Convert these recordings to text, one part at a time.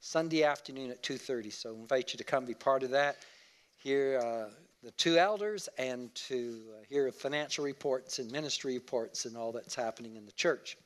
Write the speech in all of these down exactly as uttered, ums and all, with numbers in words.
Sunday afternoon at two thirty. So I invite you to come be part of that. Hear uh, the two elders and to uh, hear financial reports and ministry reports and all that's happening in the church.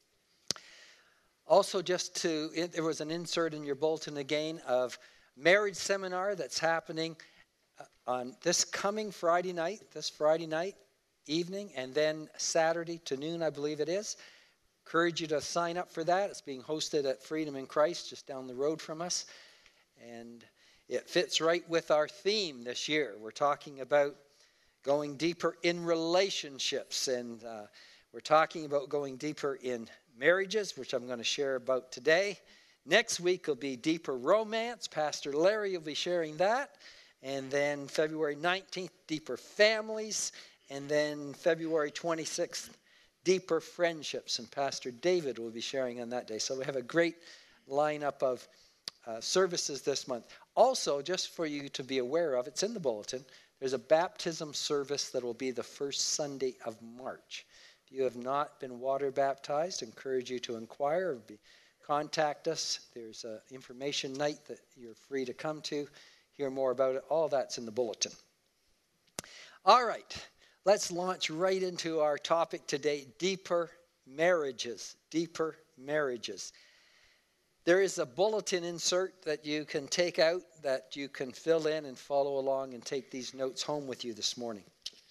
Also, just to, it, there was an insert in your bulletin again of marriage seminar that's happening on this coming Friday night, this Friday night evening, and then Saturday to noon, I believe it is. Encourage you to sign up for that. It's being hosted at Freedom in Christ, just down the road from us. And it fits right with our theme this year. We're talking about going deeper in relationships, and uh, we're talking about going deeper in marriages, which I'm going to share about today. Next week will be deeper romance. Pastor Larry will be sharing that. And then February nineteenth, deeper families. And then February twenty-sixth, deeper friendships. And Pastor David will be sharing on that day. So we have a great lineup of uh, services this month. Also, just for you to be aware of, it's in the bulletin, there's a baptism service that will be the first Sunday of March. If you have not been water baptized, I encourage you to inquire or be, contact us. There's an information night that you're free to come to, hear more about it. All that's in the bulletin. All right, let's launch right into our topic today, deeper marriages, deeper marriages. There is a bulletin insert that you can take out that you can fill in and follow along and take these notes home with you this morning.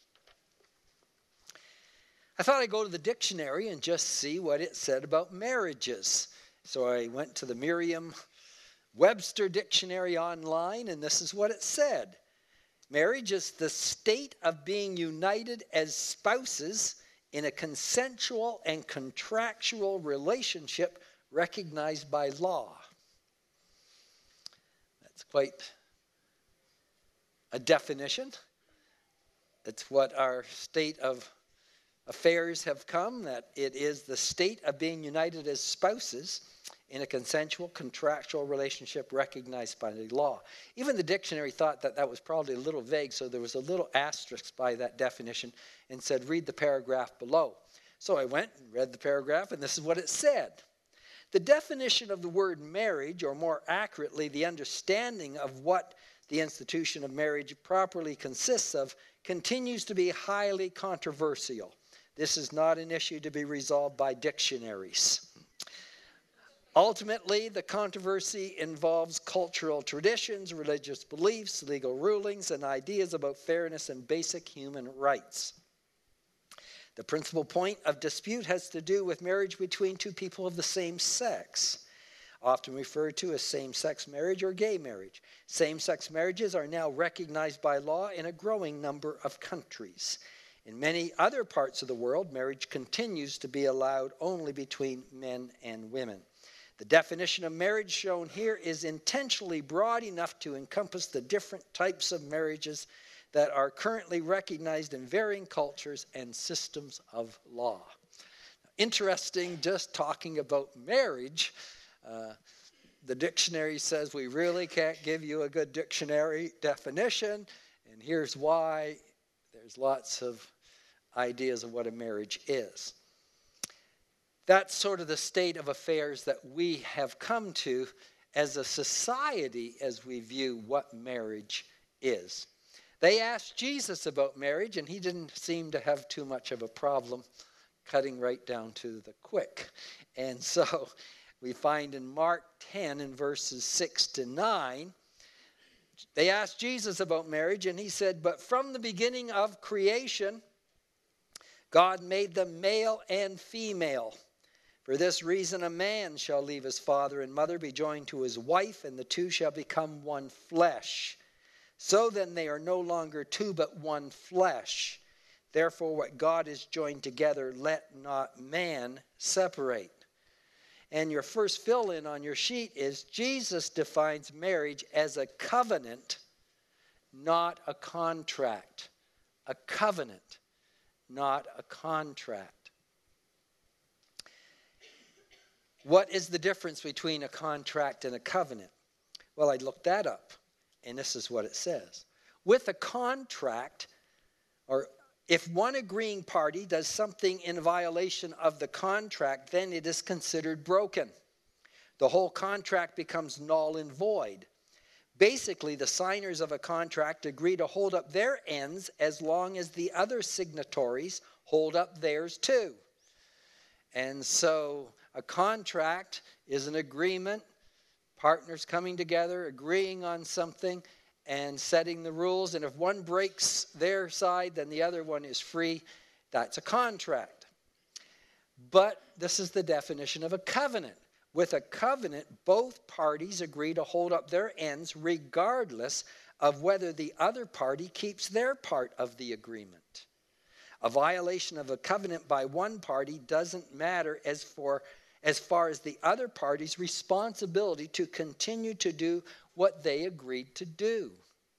I thought I'd go to the dictionary and just see what it said about marriages. So I went to the Merriam-Webster dictionary online, and this is what it said. Marriage is the state of being united as spouses in a consensual and contractual relationship recognized by law. That's quite a definition. It's what our state of affairs have come, that it is the state of being united as spouses in a consensual, contractual relationship recognized by the law. Even the dictionary thought that that was probably a little vague, so there was a little asterisk by that definition and said, read the paragraph below. So I went and read the paragraph, and this is what it said. The definition of the word marriage, or more accurately, the understanding of what the institution of marriage properly consists of, continues to be highly controversial. This is not an issue to be resolved by dictionaries. Ultimately, the controversy involves cultural traditions, religious beliefs, legal rulings, and ideas about fairness and basic human rights. The principal point of dispute has to do with marriage between two people of the same sex, often referred to as same-sex marriage or gay marriage. Same-sex marriages are now recognized by law in a growing number of countries. In many other parts of the world, marriage continues to be allowed only between men and women. The definition of marriage shown here is intentionally broad enough to encompass the different types of marriages that are currently recognized in varying cultures and systems of law. Interesting, just talking about marriage, uh, the dictionary says we really can't give you a good dictionary definition, and here's why. There's lots of ideas of what a marriage is. That's sort of the state of affairs that we have come to as a society as we view what marriage is. They asked Jesus about marriage, and he didn't seem to have too much of a problem cutting right down to the quick. And so we find in Mark ten in verses six to nine, they asked Jesus about marriage, and he said, "But from the beginning of creation, God made them male and female. For this reason, a man shall leave his father and mother, be joined to his wife, and the two shall become one flesh. So then they are no longer two, but one flesh. Therefore, what God has joined together, let not man separate." And your first fill-in on your sheet is Jesus defines marriage as a covenant, not a contract. A covenant, not a contract. What is the difference between a contract and a covenant? Well, I looked that up, and this is what it says. With a contract, or if one agreeing party does something in violation of the contract, then it is considered broken. the whole contract becomes null and void. Basically, the signers of a contract agree to hold up their ends as long as the other signatories hold up theirs too. And so a contract is an agreement, partners coming together, agreeing on something and setting the rules. And if one breaks their side, then the other one is free. That's a contract. But this is the definition of a covenant. With a covenant, both parties agree to hold up their ends regardless of whether the other party keeps their part of the agreement. A violation of a covenant by one party doesn't matter as, for, as far as the other party's responsibility to continue to do what they agreed to do.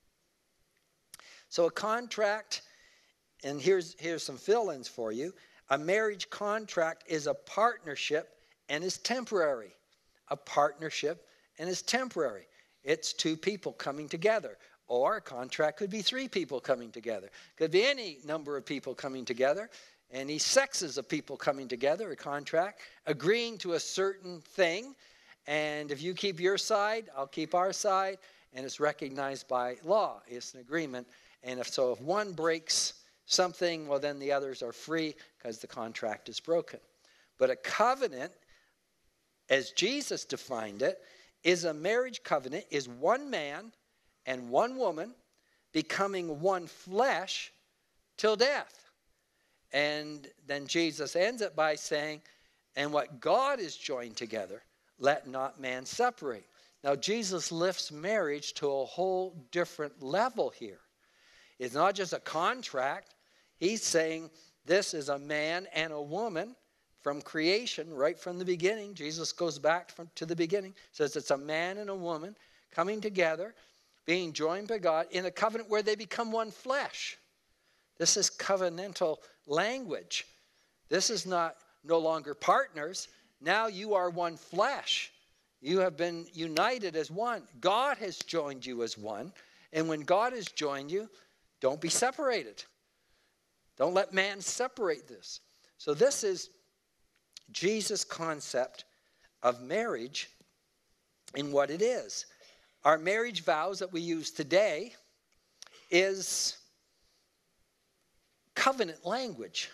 So a contract, and here's, here's some fill-ins for you. A marriage contract is a partnership and is temporary. A partnership and is temporary. It's two people coming together. Or a contract could be three people coming together. Could be any number of people coming together. Any sexes of people coming together, a contract, agreeing to a certain thing. And if you keep your side, I'll keep our side. And it's recognized by law. It's an agreement. And if so, if one breaks something, well, then the others are free because the contract is broken. But a covenant, as Jesus defined it, is a marriage covenant, is one man and one woman becoming one flesh till death. And then Jesus ends it by saying, and what God has joined together, let not man separate. Now, Jesus lifts marriage to a whole different level here. It's not just a contract. He's saying this is a man and a woman from creation, right from the beginning. Jesus goes back from, to the beginning. Says it's a man and a woman coming together, being joined by God in a covenant where they become one flesh. This is covenantal language. This is not no longer partners. Now you are one flesh. You have been united as one. God has joined you as one. And when God has joined you, don't be separated. Don't let man separate this. So this is Jesus' concept of marriage and what it is. Our marriage vows that we use today is covenant language.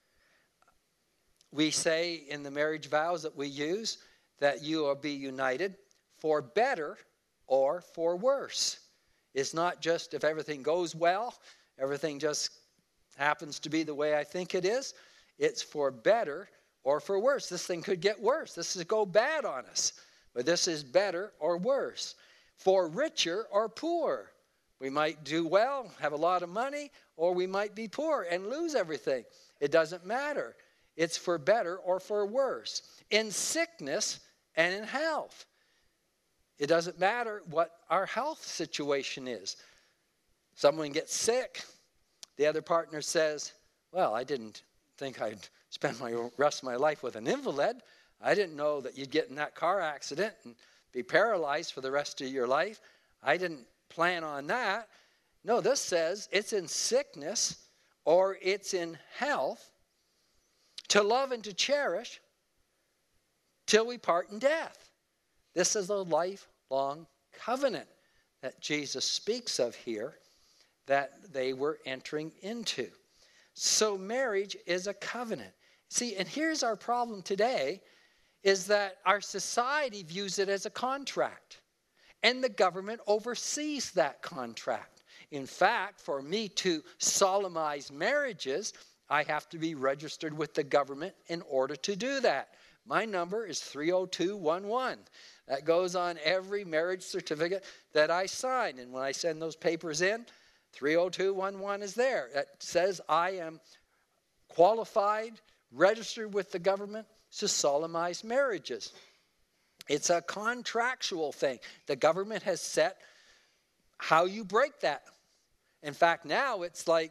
We say in the marriage vows that we use that you will be united for better or for worse. It's not just if everything goes well, everything just happens to be the way I think it is. It's for better or for worse. This thing could get worse. This is go bad on us. But this is better or worse. For richer or poor. We might do well, have a lot of money, or we might be poor and lose everything. It doesn't matter. It's for better or for worse. In sickness and in health. It doesn't matter what our health situation is. Someone gets sick. The other partner says, well, I didn't think I'd spend my rest of my life with an invalid. I didn't know that you'd get in that car accident and be paralyzed for the rest of your life. I didn't plan on that. No, this says it's in sickness or it's in health to love and to cherish till we part in death. This is a lifelong covenant that Jesus speaks of here that they were entering into. So marriage is a covenant. See, and here's our problem today, is that our society views it as a contract, and the government oversees that contract. In fact, for me to solemnize marriages, I have to be registered with the government in order to do that. My number is three oh two one one. That goes on every marriage certificate that I sign, and when I send those papers in, three oh two one one is there. That says I am qualified, registered with the government to solemnize marriages. It's a contractual thing. The government has set how you break that. In fact, now it's like,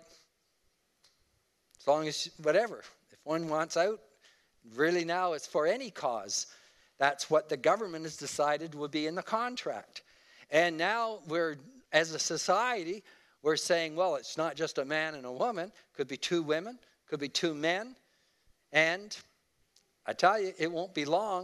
as long as, whatever. If one wants out, really now it's for any cause. That's what the government has decided would be in the contract. And now we're, as a society, we're saying, well, it's not just a man and a woman. Could be two women, could be two men. And I tell you, it won't be long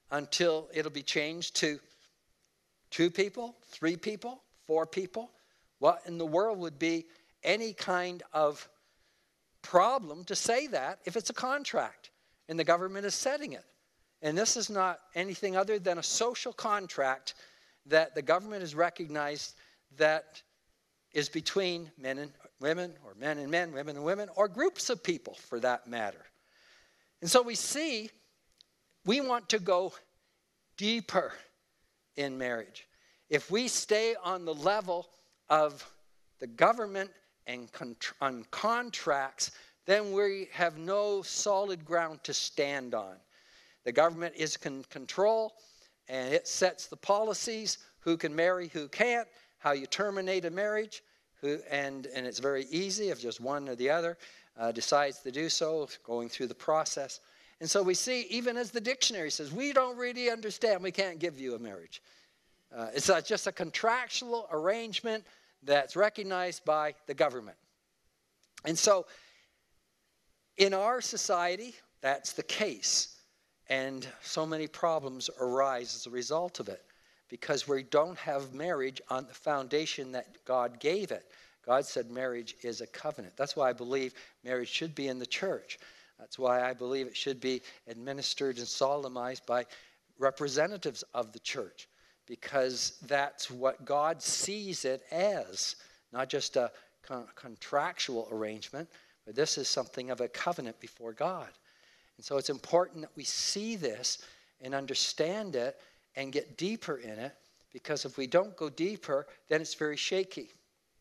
until it'll be changed to two people, three people, four people. What in the world would be any kind of problem to say that if it's a contract and the government is setting it? And this is not anything other than a social contract that the government has recognized that is between men and women, or men and men, women and women, or groups of people for that matter. And so we see we want to go deeper in marriage. If we stay on the level of the government and contr- on contracts, then we have no solid ground to stand on. The government is in control, and it sets the policies, who can marry, who can't, how you terminate a marriage, who, and, and it's very easy if just one or the other uh, decides to do so, going through the process. And so we see, even as the dictionary says, we don't really understand, we can't give you a marriage. Uh, it's not just a contractual arrangement that's recognized by the government. And so in our society, that's the case. And so many problems arise as a result of it, because we don't have marriage on the foundation that God gave it. God said marriage is a covenant. That's why I believe marriage should be in the church. That's why I believe it should be administered and solemnized by representatives of the church, because that's what God sees it as, not just a con- contractual arrangement, but this is something of a covenant before God. And so it's important that we see this and understand it and get deeper in it, because if we don't go deeper, then it's very shaky.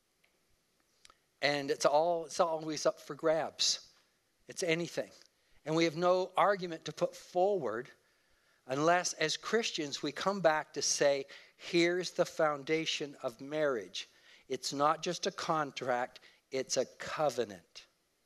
And it's all it's always up for grabs. It's anything. And we have no argument to put forward unless, as Christians, we come back to say, here's the foundation of marriage. It's not just a contract, it's a covenant.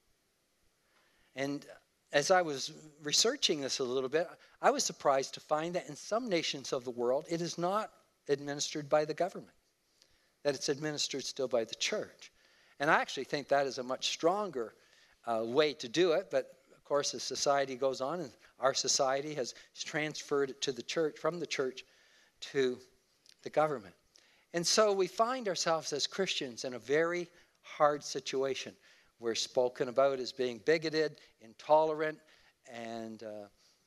And as I was researching this a little bit, I was surprised to find that in some nations of the world, it is not administered by the government, that it's administered still by the church. And I actually think that is a much stronger uh, way to do it. But of course, as society goes on, and our society has transferred it to the church, from the church to the government. And so we find ourselves as Christians in a very hard situation. We're spoken about as being bigoted, intolerant, and uh,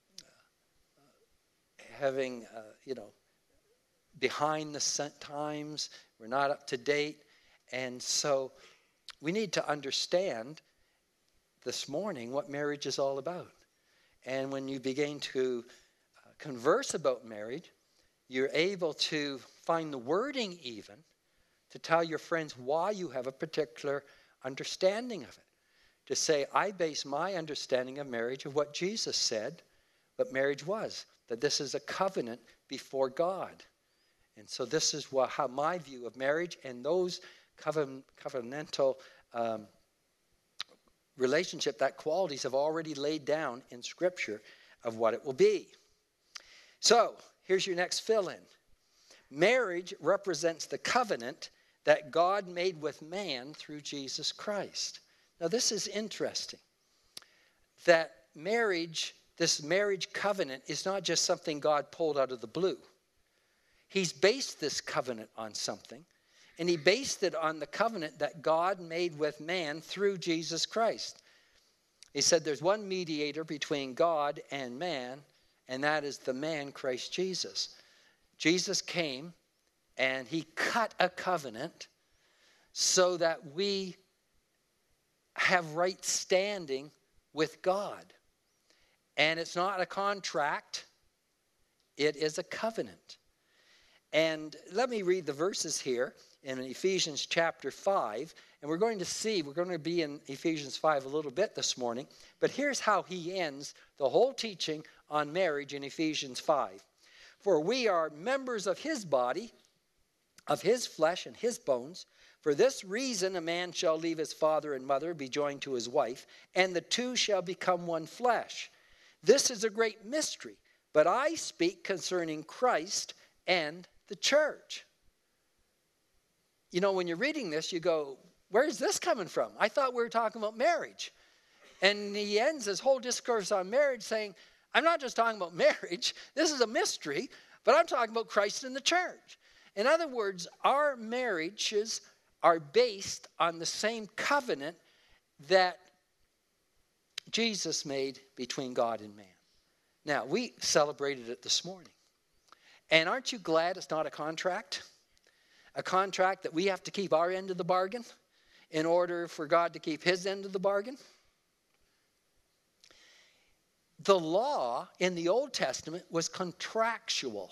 having, uh, you know, behind the times. We're not up to date. And so we need to understand this morning what marriage is all about. And when you begin to uh, converse about marriage, you're able to find the wording even to tell your friends why you have a particular understanding of it. To say, I base my understanding of marriage of what Jesus said what marriage was, that this is a covenant before God. And so this is what, how my view of marriage and those covenant, covenantal um, relationship, that qualities have already laid down in Scripture of what it will be. So here's your next fill-in. Marriage represents the covenant that God made with man through Jesus Christ. Now this is interesting, that marriage, this marriage covenant is not just something God pulled out of the blue. He's based this covenant on something, and he based it on the covenant that God made with man through Jesus Christ. He said there's one mediator between God and man, and that is the man Christ Jesus. Jesus came and he cut a covenant so that we have right standing with God. And it's not a contract, it is a covenant. And let me read the verses here in Ephesians chapter five. And we're going to see, we're going to be in Ephesians five a little bit this morning. But here's how he ends the whole teaching on marriage in Ephesians five. For we are members of his body, of his flesh and his bones. For this reason a man shall leave his father and mother, be joined to his wife, and the two shall become one flesh. This is a great mystery, but I speak concerning Christ and the church. You know, when you're reading this, you go, where's this coming from? I thought we were talking about marriage. And he ends his whole discourse on marriage saying, I'm not just talking about marriage. This is a mystery, but I'm talking about Christ and the church. In other words, our marriages are based on the same covenant that Jesus made between God and man. Now, we celebrated it this morning. And aren't you glad it's not a contract? A contract that we have to keep our end of the bargain in order for God to keep his end of the bargain? The law in the Old Testament was contractual.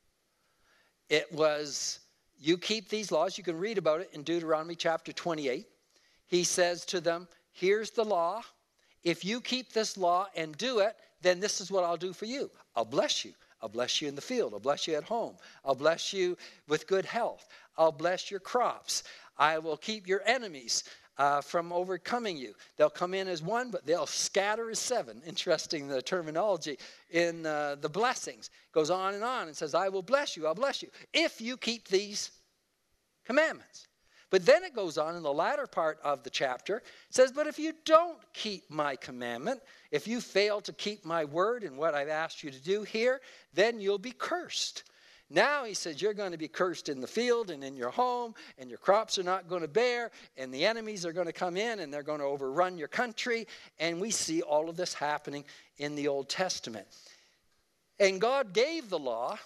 It was, you keep these laws. You can read about it in Deuteronomy chapter twenty-eight. He says to them, here's the law. If you keep this law and do it, then this is what I'll do for you. I'll bless you. I'll bless you in the field. I'll bless you at home. I'll bless you with good health. I'll bless your crops. I will keep your enemies uh, from overcoming you. They'll come in as one, but they'll scatter as seven. Interesting, the terminology in uh, the blessings. Goes on and on and says, I will bless you. I'll bless you if you keep these commandments. But then it goes on in the latter part of the chapter. It says, but if you don't keep my commandment, if you fail to keep my word and what I've asked you to do here, then you'll be cursed. Now he says you're going to be cursed in the field and in your home, and your crops are not going to bear, and the enemies are going to come in and they're going to overrun your country. And we see all of this happening in the Old Testament. And God gave the law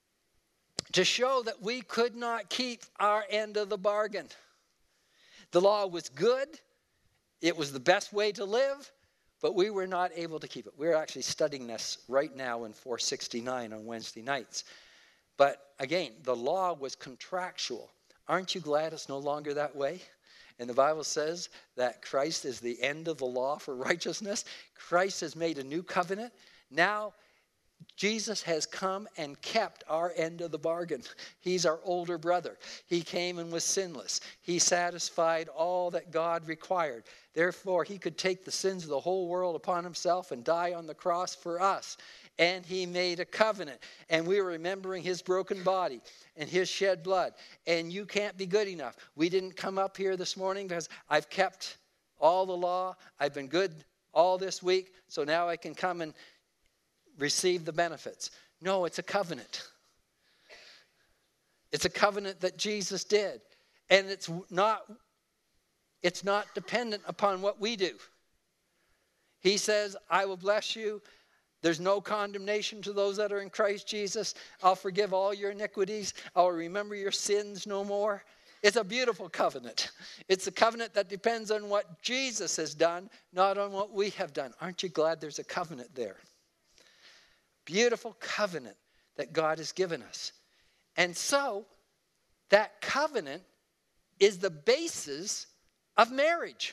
to show that we could not keep our end of the bargain. The law was good. It was the best way to live, but we were not able to keep it. We're actually studying this right now in four sixty-nine on Wednesday nights. But again, the law was contractual. Aren't you glad it's no longer that way? And the Bible says that Christ is the end of the law for righteousness. Christ has made a new covenant. Now Jesus has come and kept our end of the bargain. He's our older brother. He came and was sinless. He satisfied all that God required. Therefore, he could take the sins of the whole world upon himself and die on the cross for us. And he made a covenant. And we were remembering his broken body and his shed blood. And you can't be good enough. We didn't come up here this morning because I've kept all the law. I've been good all this week. So now I can come and receive the benefits. No, it's a covenant. It's a covenant that Jesus did. And it's not, it's not dependent upon what we do. He says, I will bless you. There's no condemnation to those that are in Christ Jesus. I'll forgive all your iniquities. I'll remember your sins no more. It's a beautiful covenant. It's a covenant that depends on what Jesus has done, not on what we have done. Aren't you glad there's a covenant there? Beautiful covenant that God has given us. And so, that covenant is the basis of marriage.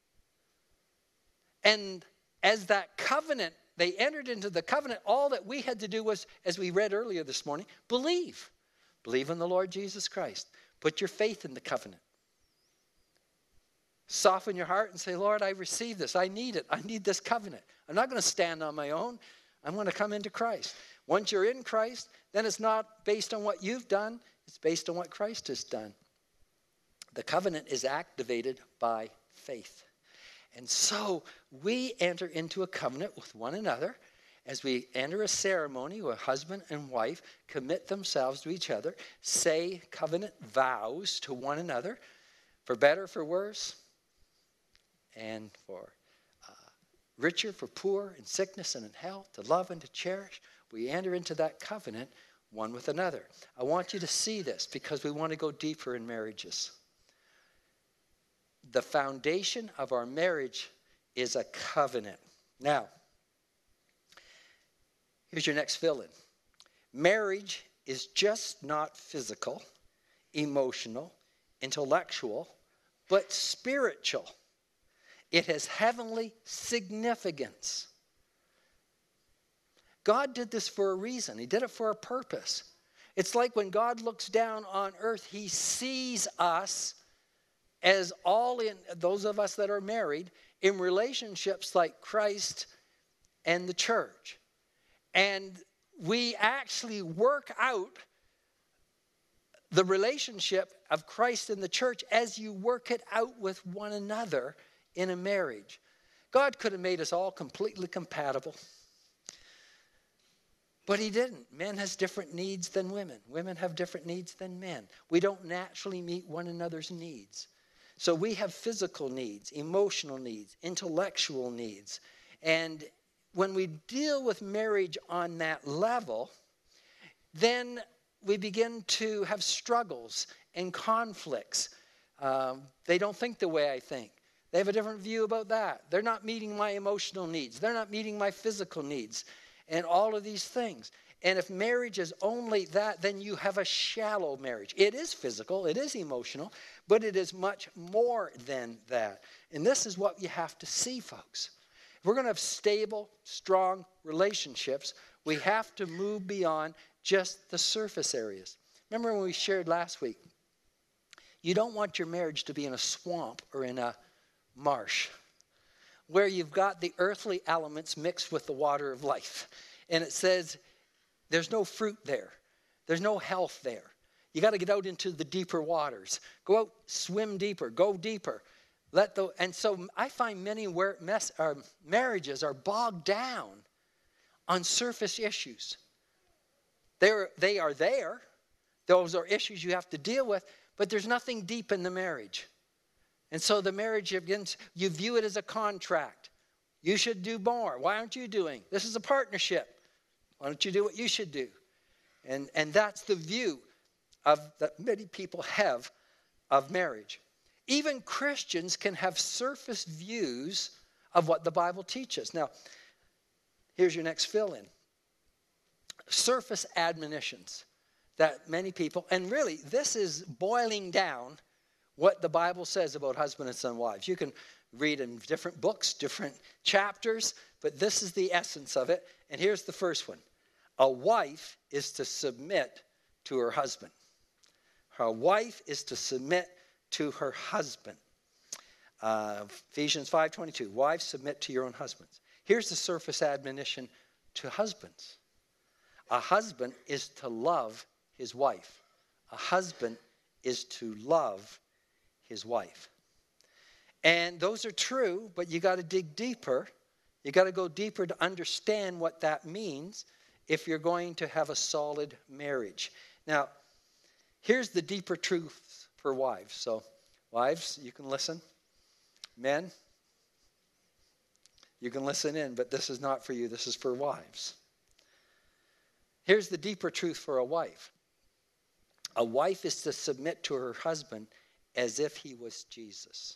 And as that covenant, they entered into the covenant, all that we had to do was, as we read earlier this morning, believe. Believe in the Lord Jesus Christ. Put your faith in the covenant. Soften your heart and say, Lord, I receive this. I need it. I need this covenant. I'm not going to stand on my own. I'm going to come into Christ. Once you're in Christ, then it's not based on what you've done. It's based on what Christ has done. The covenant is activated by faith. And so we enter into a covenant with one another as we enter a ceremony where husband and wife commit themselves to each other, say covenant vows to one another, for better, for worse, and for richer, for poor, in sickness and in health, to love and to cherish. We enter into that covenant one with another. I want you to see this because we want to go deeper in marriages. The foundation of our marriage is a covenant. Now, here's your next fill-in. Marriage is just not physical, emotional, intellectual, but spiritual. It has heavenly significance. God did this for a reason. He did it for a purpose. It's like when God looks down on earth, he sees us as all in, those of us that are married, in relationships like Christ and the church. And we actually work out the relationship of Christ and the church as you work it out with one another in a marriage. God could have made us all completely compatible. But he didn't. Men has different needs than women. Women have different needs than men. We don't naturally meet one another's needs. So we have physical needs, emotional needs, intellectual needs. And when we deal with marriage on that level, then we begin to have struggles and conflicts. Um, they don't think the way I think. They have a different view about that. They're not meeting my emotional needs. They're not meeting my physical needs. And all of these things. And if marriage is only that, then you have a shallow marriage. It is physical, it is emotional, but it is much more than that. And this is what you have to see, folks. If we're going to have stable, strong relationships, we have to move beyond just the surface areas. Remember when we shared last week? You don't want your marriage to be in a swamp or in a marsh, where you've got the earthly elements mixed with the water of life. And it says there's no fruit there. There's no health there. You got to get out into the deeper waters. Go out, swim deeper, go deeper. Let the And so I find many where mess, uh, marriages are bogged down on surface issues. They're, they are there. Those are issues you have to deal with, but there's nothing deep in the marriage. And so the marriage begins, you view it as a contract. You should do more. Why aren't you doing? This is a partnership. Why don't you do what you should do? And, and that's the view of that many people have of marriage. Even Christians can have surface views of what the Bible teaches. Now, here's your next fill-in. Surface admonitions that many people, and really this is boiling down what the Bible says about husbands and wives. You can read in different books, different chapters, but this is the essence of it. And here's the first one. A wife is to submit to her husband. Her wife is to submit to her husband. Uh, Ephesians five twenty-two, wives, submit to your own husbands. Here's the surface admonition to husbands. A husband is to love his wife. A husband is to love his wife. And those are true, but you got to dig deeper. You got to go deeper to understand what that means if you're going to have a solid marriage. Now, here's the deeper truth for wives. So, wives, you can listen. Men, you can listen in, but this is not for you. This is for wives. Here's the deeper truth for a wife. A wife is to submit to her husband as if he was Jesus.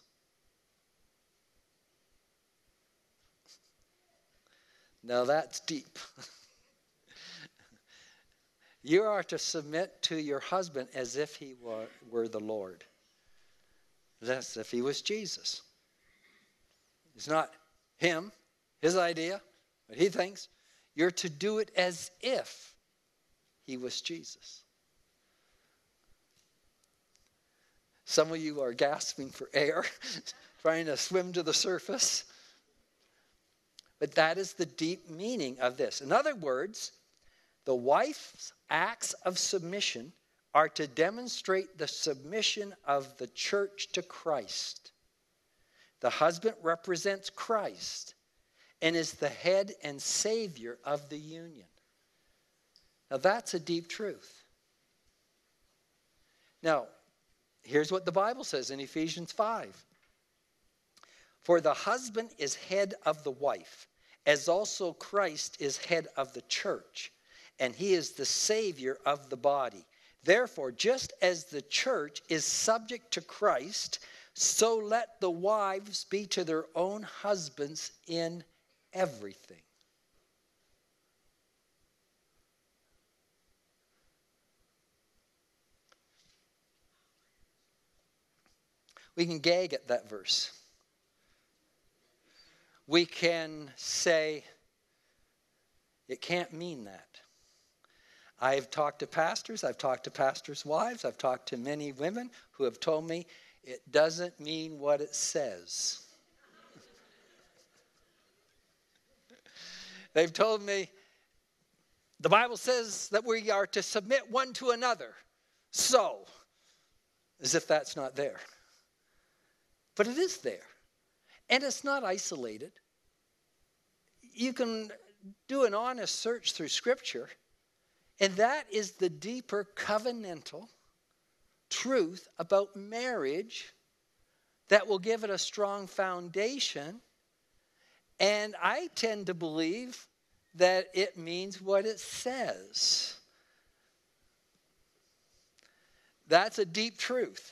Now that's deep. You are to submit to your husband as if he were, were the Lord. As if he was Jesus. It's not him, his idea, what he thinks. You're to do it as if he was Jesus. Some of you are gasping for air, trying to swim to the surface. But that is the deep meaning of this. In other words, the wife's acts of submission are to demonstrate the submission of the church to Christ. The husband represents Christ and is the head and savior of the union. Now that's a deep truth. Now, here's what the Bible says in Ephesians five. For the husband is head of the wife, as also Christ is head of the church, and he is the Savior of the body. Therefore, just as the church is subject to Christ, so let the wives be to their own husbands in everything. We can gag at that verse. We can say, it can't mean that. I've talked to pastors, I've talked to pastors' wives, I've talked to many women who have told me it doesn't mean what it says. They've told me, the Bible says that we are to submit one to another. So, as if that's not there. But it is there. And it's not isolated. You can do an honest search through Scripture, And that is the deeper covenantal truth about marriage that will give it a strong foundation. And I tend to believe that it means what it says. That's a deep truth.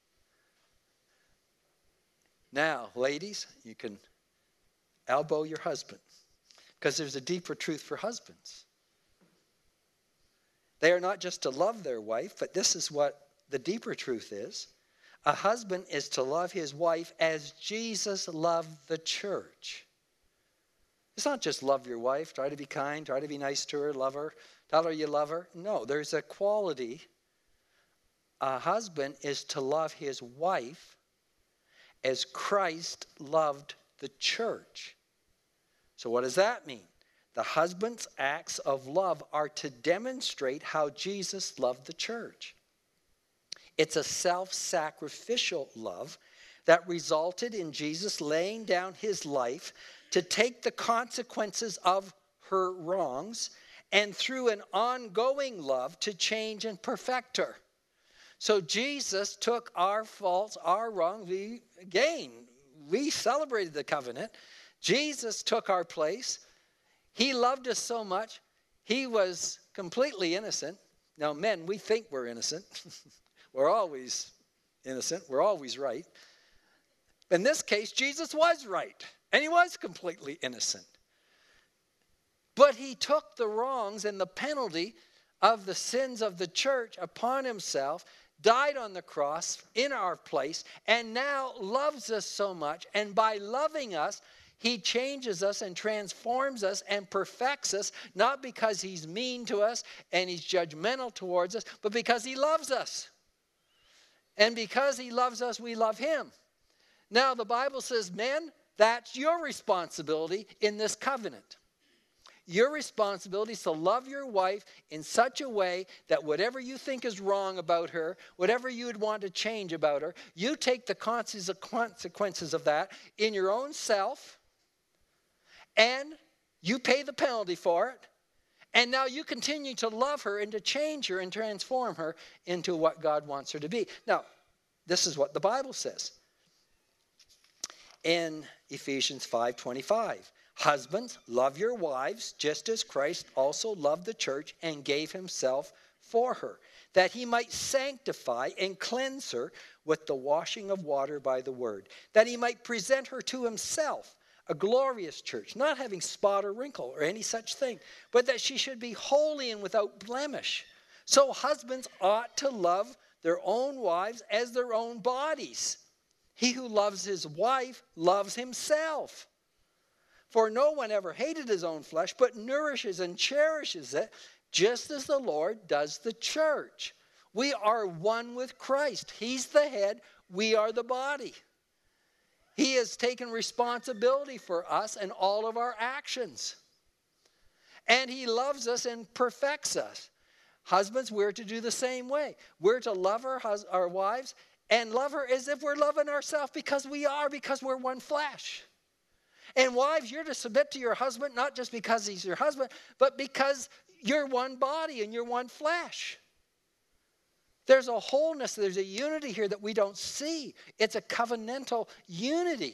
Now, ladies, you can elbow your husband, because there's a deeper truth for husbands. They are not just to love their wife, but this is what the deeper truth is. A husband is to love his wife as Jesus loved the church. It's not just love your wife, try to be kind, try to be nice to her, love her, tell her you love her. No, there's a quality. A husband is to love his wife as Christ loved the church. So what does that mean? The husband's acts of love are to demonstrate how Jesus loved the church. It's a self-sacrificial love that resulted in Jesus laying down his life to take the consequences of her wrongs, and through an ongoing love to change and perfect her. So Jesus took our faults, our wrongs. We, again, we celebrated the covenant. Jesus took our place. He loved us so much. He was completely innocent. Now, men, we think we're innocent. We're always innocent. We're always right. In this case, Jesus was right. And he was completely innocent. But he took the wrongs and the penalty of the sins of the church upon himself, died on the cross in our place, and now loves us so much. And by loving us, he changes us and transforms us and perfects us, not because he's mean to us and he's judgmental towards us, but because he loves us. And because he loves us, we love him. Now, the Bible says, men, that's your responsibility in this covenant. Your responsibility is to love your wife in such a way that whatever you think is wrong about her, whatever you would want to change about her, you take the consequences of that in your own self, and you pay the penalty for it, and now you continue to love her and to change her and transform her into what God wants her to be. Now, this is what the Bible says in Ephesians five twenty-five. Husbands, love your wives, just as Christ also loved the church and gave himself for her, that he might sanctify and cleanse her with the washing of water by the word, that he might present her to himself, a glorious church, not having spot or wrinkle or any such thing, but that she should be holy and without blemish. So husbands ought to love their own wives as their own bodies. He who loves his wife loves himself. For no one ever hated his own flesh, but nourishes and cherishes it, just as the Lord does the church. We are one with Christ. He's the head. We are the body. He has taken responsibility for us and all of our actions. And he loves us and perfects us. Husbands, we're to do the same way. We're to love our, hus- our wives and love her as if we're loving ourselves, because we are, because we're one flesh. And wives, you're to submit to your husband, not just because he's your husband, but because you're one body and you're one flesh. There's a wholeness, there's a unity here that we don't see. It's a covenantal unity.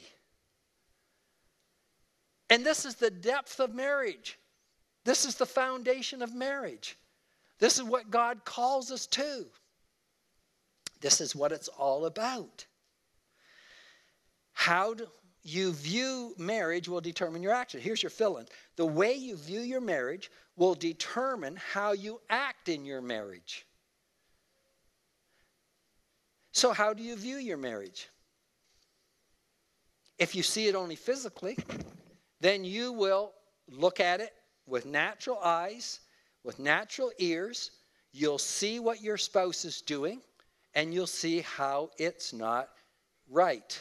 And this is the depth of marriage. This is the foundation of marriage. This is what God calls us to. This is what it's all about. How do you view marriage will determine your action. Here's your fill-in. The way you view your marriage will determine how you act in your marriage. So how do you view your marriage? If you see it only physically, then you will look at it with natural eyes, with natural ears. You'll see what your spouse is doing, and you'll see how it's not right.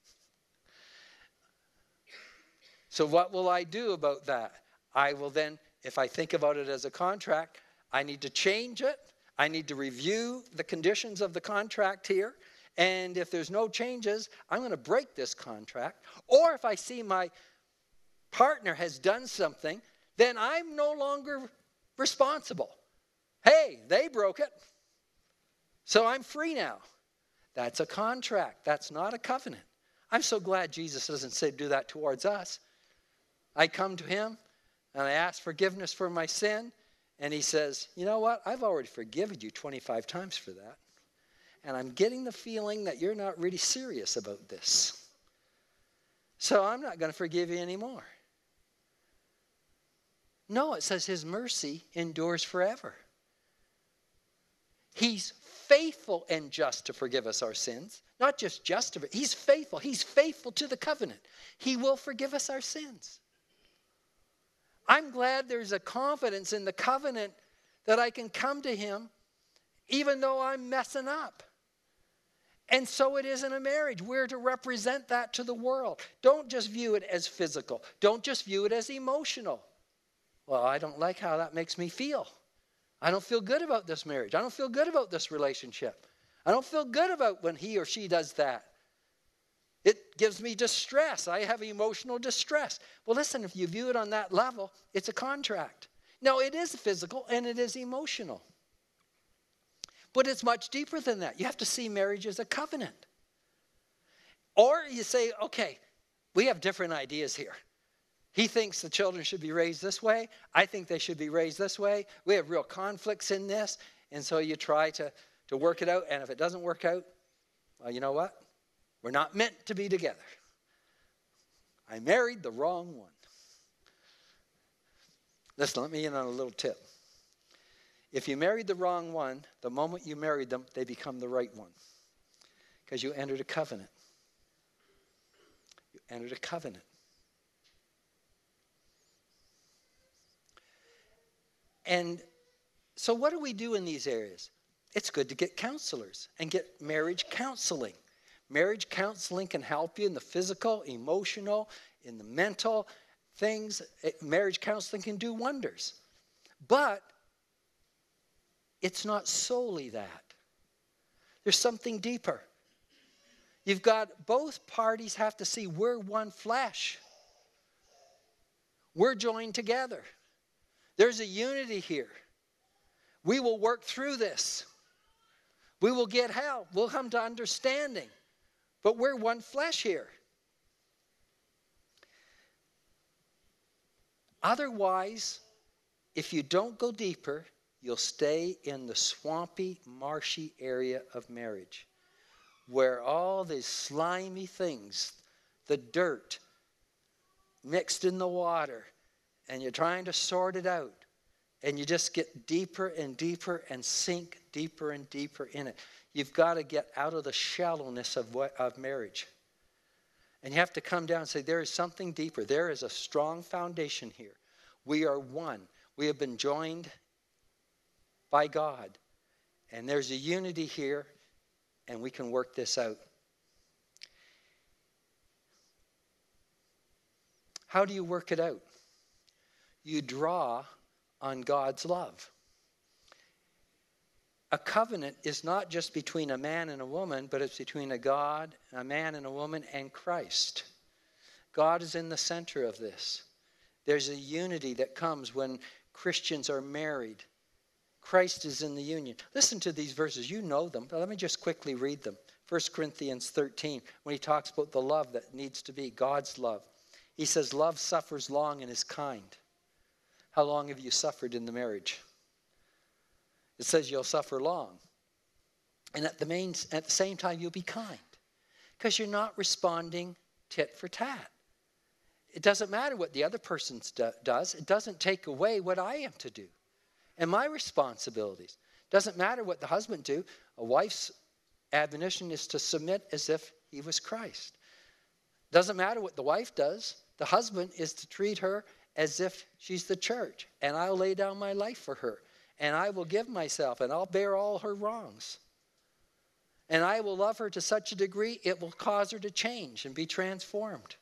So what will I do about that? I will then, if I think about it as a contract, I need to change it. I need to review the conditions of the contract here. And if there's no changes, I'm going to break this contract. Or if I see my partner has done something, then I'm no longer responsible. Hey, they broke it, so I'm free now. That's a contract. That's not a covenant. I'm so glad Jesus doesn't say do that towards us. I come to him and I ask forgiveness for my sin, and he says, you know what? I've already forgiven you twenty-five times for that. And I'm getting the feeling that you're not really serious about this. So I'm not going to forgive you anymore. No, it says his mercy endures forever. He's faithful and just to forgive us our sins. Not just just to, he's faithful. He's faithful to the covenant. He will forgive us our sins. I'm glad there's a confidence in the covenant that I can come to him even though I'm messing up. And so it is in a marriage. We're to represent that to the world. Don't just view it as physical. Don't just view it as emotional. Well, I don't like how that makes me feel. I don't feel good about this marriage. I don't feel good about this relationship. I don't feel good about when he or she does that. It gives me distress. I have emotional distress. Well, listen, if you view it on that level, it's a contract. No, it is physical and it is emotional. But it's much deeper than that. You have to see marriage as a covenant. Or you say, okay, we have different ideas here. He thinks the children should be raised this way. I think they should be raised this way. We have real conflicts in this. And so you try to, to work it out. And if it doesn't work out, well, you know what? We're not meant to be together. I married the wrong one. Listen, let me in on a little tip. If you married the wrong one, the moment you married them, they become the right one. Because you entered a covenant. You entered a covenant. And so what do we do in these areas? It's good to get counselors and get marriage counseling. Marriage counseling can help you in the physical, emotional, in the mental things. Marriage counseling can do wonders. But it's not solely that. There's something deeper. You've got both parties have to see we're one flesh. We're joined together. There's a unity here. We will work through this. We will get help. We'll come to understanding. But we're one flesh here. Otherwise, if you don't go deeper, you'll stay in the swampy, marshy area of marriage, where all these slimy things, the dirt mixed in the water, and you're trying to sort it out, and you just get deeper and deeper and sink deeper and deeper in it. You've got to get out of the shallowness of, what, of marriage. And you have to come down and say, there is something deeper. There is a strong foundation here. We are one. We have been joined by God. And there's a unity here, and we can work this out. How do you work it out? You draw on God's love. A covenant is not just between a man and a woman, but it's between a God, a man and a woman, and Christ. God is in the center of this. There's a unity that comes when Christians are married. Christ is in the union. Listen to these verses. You know them, but let me just quickly read them. First Corinthians thirteen, when he talks about the love that needs to be, God's love. He says, love suffers long and is kind. How long have you suffered in the marriage? It says you'll suffer long. And at the, main, at the same time, you'll be kind. Because you're not responding tit for tat. It doesn't matter what the other person do, does. It doesn't take away what I am to do. And my responsibilities. Doesn't matter what the husband do. A wife's admonition is to submit as if he was Christ. Doesn't matter what the wife does. The husband is to treat her as if she's the church. And I'll lay down my life for her. And I will give myself, and I'll bear all her wrongs. And I will love her to such a degree, it will cause her to change and be transformed.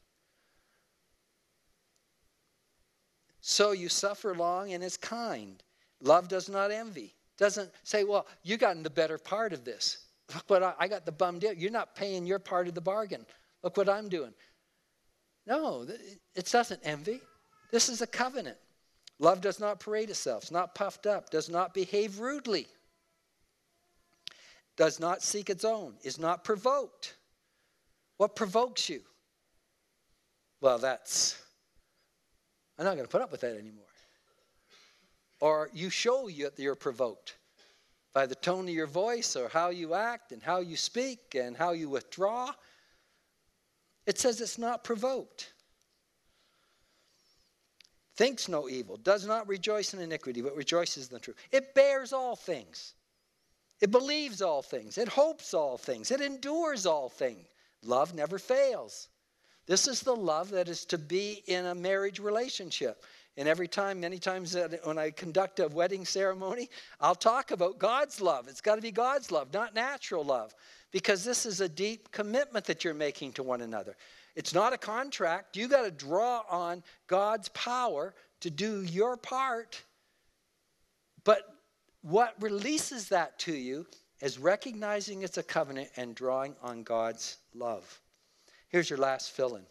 So you suffer long and is kind. Love does not envy. Doesn't say, well, you got in the better part of this. Look what I, I got the bum deal. You're not paying your part of the bargain. Look what I'm doing. No, it doesn't envy. This is a covenant. Love does not parade itself, is not puffed up, does not behave rudely, does not seek its own, is not provoked. What provokes you? Well, that's, I'm not going to put up with that anymore. Or you show you that you're provoked by the tone of your voice or how you act and how you speak and how you withdraw. It says it's not provoked. Thinks no evil, does not rejoice in iniquity, but rejoices in the truth. It bears all things. It believes all things. It hopes all things. It endures all things. Love never fails. This is the love that is to be in a marriage relationship. And every time, many times when I conduct a wedding ceremony, I'll talk about God's love. It's got to be God's love, not natural love. Because this is a deep commitment that you're making to one another. It's not a contract. You got to draw on God's power to do your part. But what releases that to you is recognizing it's a covenant and drawing on God's love. Here's your last fill-in.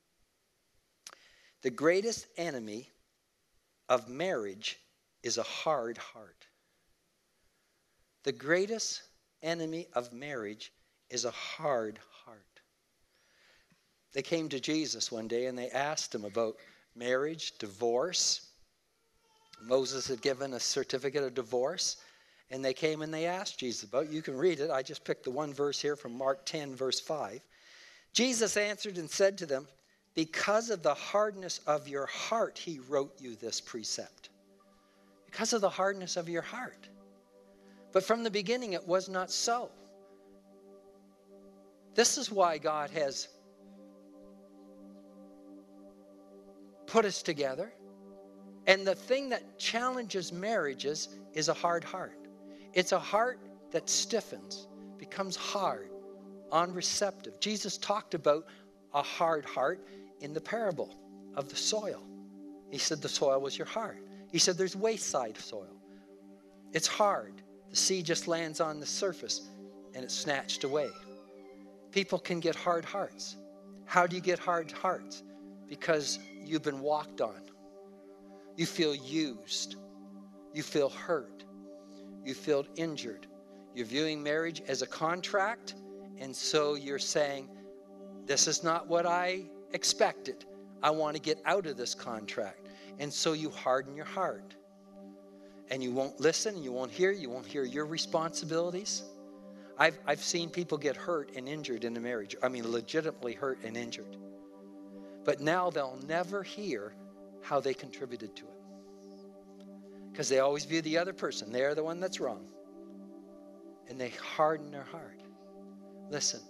The greatest enemy of marriage is a hard heart. The greatest enemy of marriage is a hard heart. They came to Jesus one day and they asked him about marriage, divorce. Moses had given a certificate of divorce, and they came and they asked Jesus about it. You can read it. I just picked the one verse here from Mark ten, verse five. Jesus answered and said to them, because of the hardness of your heart, he wrote you this precept. Because of the hardness of your heart. But from the beginning, it was not so. This is why God has put us together. And the thing that challenges marriages is a hard heart. It's a heart that stiffens, becomes hard, unreceptive. Jesus talked about a hard heart in the parable of the soil. He said the soil was your heart. He said there's wayside soil. It's hard. The seed just lands on the surface and it's snatched away. People can get hard hearts. How do you get hard hearts? Because you've been walked on. You feel used. You feel hurt. You feel injured. You're viewing marriage as a contract, and so you're saying, this is not what I expected. I want to get out of this contract. And so you harden your heart. And you won't listen, you won't hear, you won't hear your responsibilities. I've, I've seen people get hurt and injured in a marriage. I mean, legitimately hurt and injured. But now they'll never hear how they contributed to it. Because they always view the other person. They're the one that's wrong. And they harden their heart. Listen.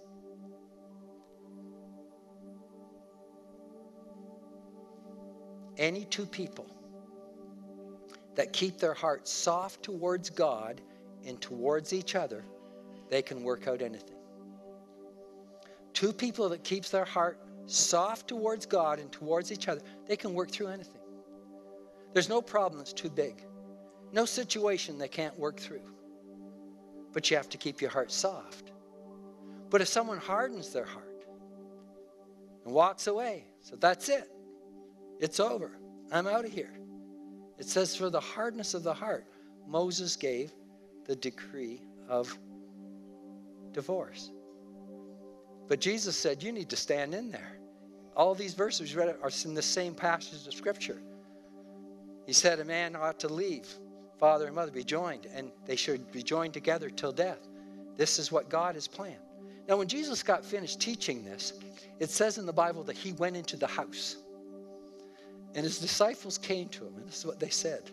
Any two people that keep their hearts soft towards God and towards each other, they can work out anything. Two people that keeps their heart soft towards God and towards each other, they can work through anything. There's no problem that's too big. No situation they can't work through. But you have to keep your heart soft. But if someone hardens their heart and walks away, so that's it. It's over. I'm out of here. It says for the hardness of the heart, Moses gave the decree of divorce. But Jesus said, you need to stand in there. All these verses read are in the same passage of Scripture. He said a man ought to leave father and mother, be joined, and they should be joined together till death. This is what God has planned. Now, when Jesus got finished teaching this, it says in the Bible that he went into the house. And his disciples came to him, and this is what they said.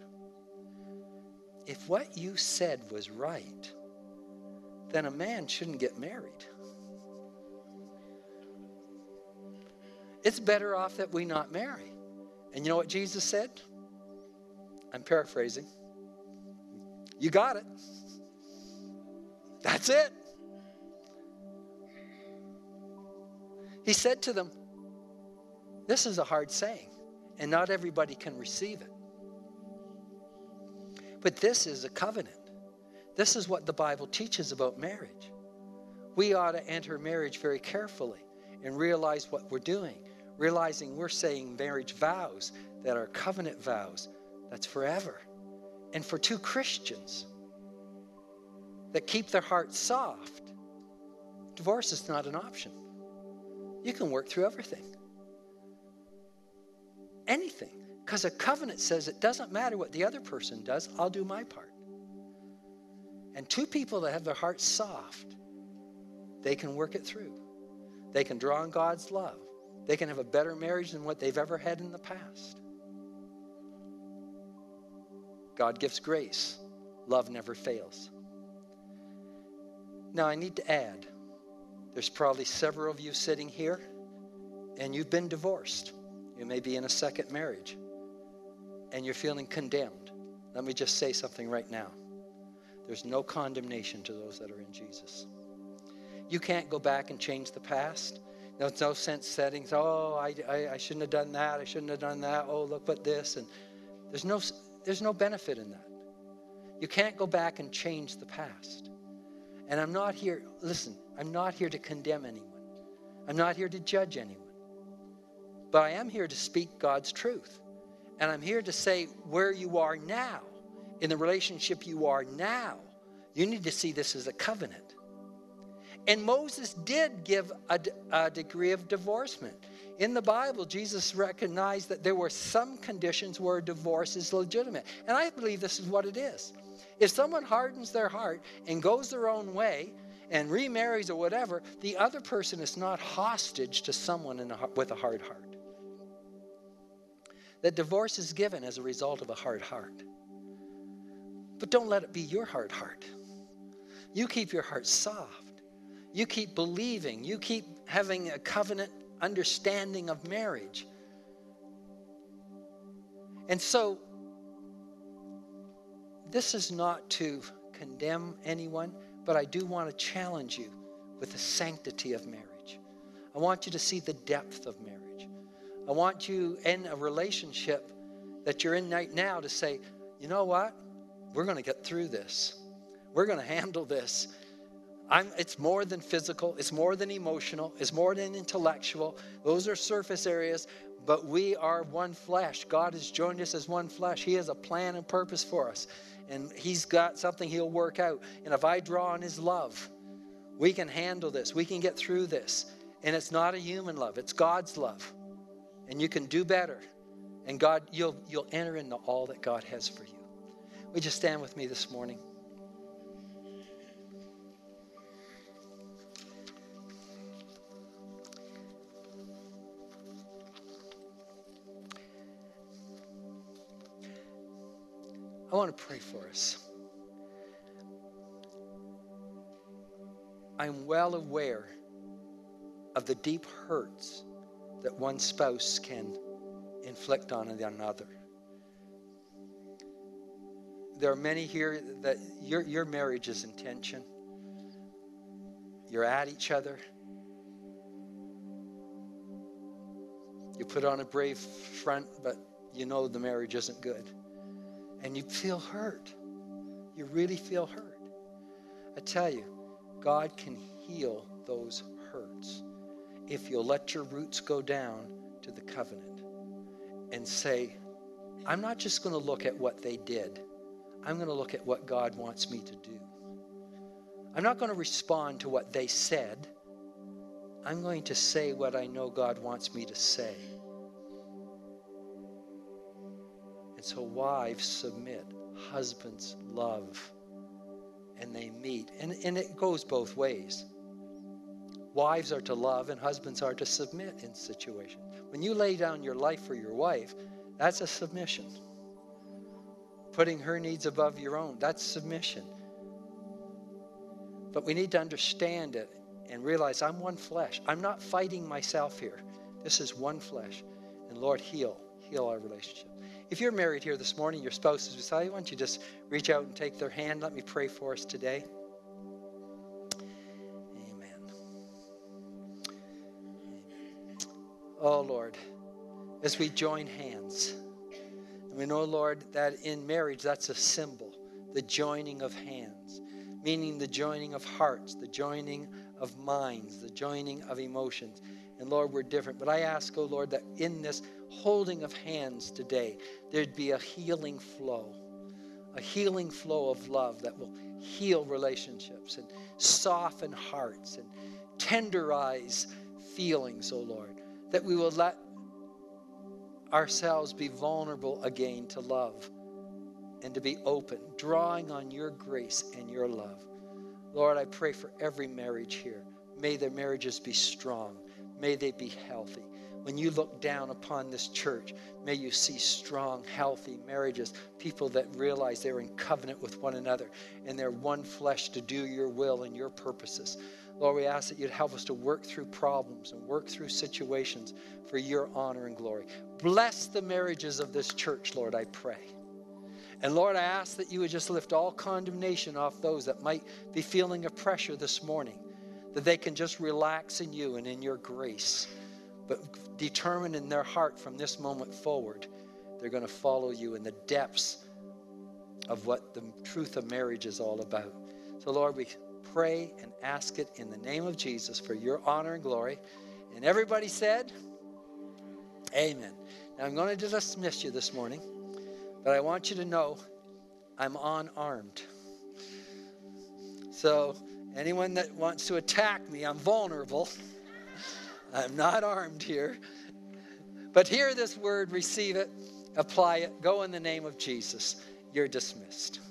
If what you said was right, then a man shouldn't get married. It's better off that we not marry. And you know what Jesus said? I'm paraphrasing. You got it. That's it. He said to them, this is a hard saying, and not everybody can receive it. But this is a covenant. This is what the Bible teaches about marriage. We ought to enter marriage very carefully and realize what we're doing, realizing we're saying marriage vows that are covenant vows That's forever. And for two Christians that keep their hearts soft, divorce is not an option. You can work through everything. Anything. Because a covenant says it doesn't matter what the other person does, I'll do my part. And two people that have their hearts soft, they can work it through. They can draw on God's love. They can have a better marriage than what they've ever had in the past. God gives grace. Love never fails. Now I need to add, there's probably several of you sitting here and you've been divorced. You may be in a second marriage and you're feeling condemned. Let me just say something right now. There's no condemnation to those that are in Jesus. You can't go back and change the past. There's no sense settings. Oh, I, I, I shouldn't have done that. I shouldn't have done that. Oh, look at this. And there's no, there's no benefit in that. You can't go back and change the past. And I'm not here, listen, I'm not here to condemn anyone. I'm not here to judge anyone. But I am here to speak God's truth. And I'm here to say where you are now, in the relationship you are now, you need to see this as a covenant. And Moses did give a, a degree of divorcement. In the Bible, Jesus recognized that there were some conditions where divorce is legitimate. And I believe this is what it is. If someone hardens their heart and goes their own way and remarries or whatever, the other person is not hostage to someone in a, with a hard heart. That divorce is given as a result of a hard heart. But don't let it be your hard heart. You keep your heart soft. You keep believing. You keep having a covenant understanding of marriage. And so, this is not to condemn anyone, but I do want to challenge you with the sanctity of marriage. I want you to see the depth of marriage. I want you in a relationship that you're in right now to say, you know what? We're going to get through this. We're going to handle this. I'm, it's more than physical. It's more than emotional. It's more than intellectual. Those are surface areas, but we are one flesh. God has joined us as one flesh. He has a plan and purpose for us, and he's got something he'll work out. And if I draw on his love, we can handle this. We can get through this. And it's not a human love. It's God's love. And you can do better. And God, you'll, you'll enter into all that God has for you. Would you stand with me this morning? I want to pray for us. I'm well aware of the deep hurts that one spouse can inflict on another. There are many here that your, your marriage is in tension. You're at each other. You put on a brave front, but you know the marriage isn't good. And you feel hurt. You really feel hurt. I tell you, God can heal those hurts if you'll let your roots go down to the covenant and say, I'm not just going to look at what they did. I'm going to look at what God wants me to do. I'm not going to respond to what they said. I'm going to say what I know God wants me to say. And so wives submit, husbands love, and they meet. And, and it goes both ways. Wives are to love and husbands are to submit in situations. When you lay down your life for your wife, that's a submission. Putting her needs above your own, that's submission. But we need to understand it and realize I'm one flesh. I'm not fighting myself here. This is one flesh. And Lord, heal, heal our relationship. If you're married here this morning, your spouse is beside you, why don't you just reach out and take their hand? Let me pray for us today. Amen. Amen. Oh, Lord, as we join hands, and we know, Lord, that in marriage, that's a symbol, the joining of hands, meaning the joining of hearts, the joining of minds, the joining of emotions. And Lord, we're different. But I ask, oh Lord, that in this holding of hands today, there'd be a healing flow. A healing flow of love that will heal relationships and soften hearts and tenderize feelings, oh Lord. That we will let ourselves be vulnerable again to love and to be open, drawing on your grace and your love. Lord, I pray for every marriage here. May their marriages be strong. May they be healthy. When you look down upon this church, may you see strong, healthy marriages, people that realize they're in covenant with one another and they're one flesh to do your will and your purposes. Lord, we ask that you'd help us to work through problems and work through situations for your honor and glory. Bless the marriages of this church, Lord, I pray. And Lord, I ask that you would just lift all condemnation off those that might be feeling a pressure this morning, that they can just relax in you and in your grace, but determine in their heart from this moment forward, they're going to follow you in the depths of what the truth of marriage is all about. So Lord, we pray and ask it in the name of Jesus for your honor and glory. And everybody said, amen. Now I'm going to dismiss you this morning, but I want you to know I'm unarmed. So anyone that wants to attack me, I'm vulnerable. I'm not armed here. But hear this word, receive it, apply it, go in the name of Jesus. You're dismissed.